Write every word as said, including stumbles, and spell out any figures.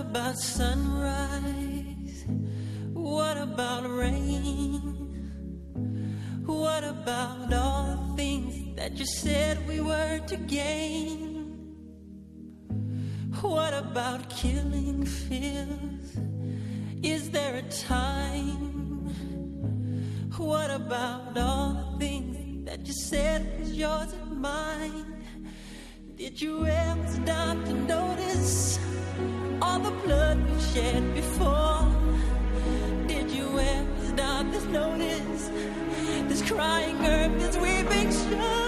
about sunrise? What about rain? What about all the things that you said we were to gain? What about killing fears? Is there a time? What about all the things that you said was yours and mine? Did you ever stop to notice all the blood we shed before? Did you ever stop to notice this crying earth, this weeping shore?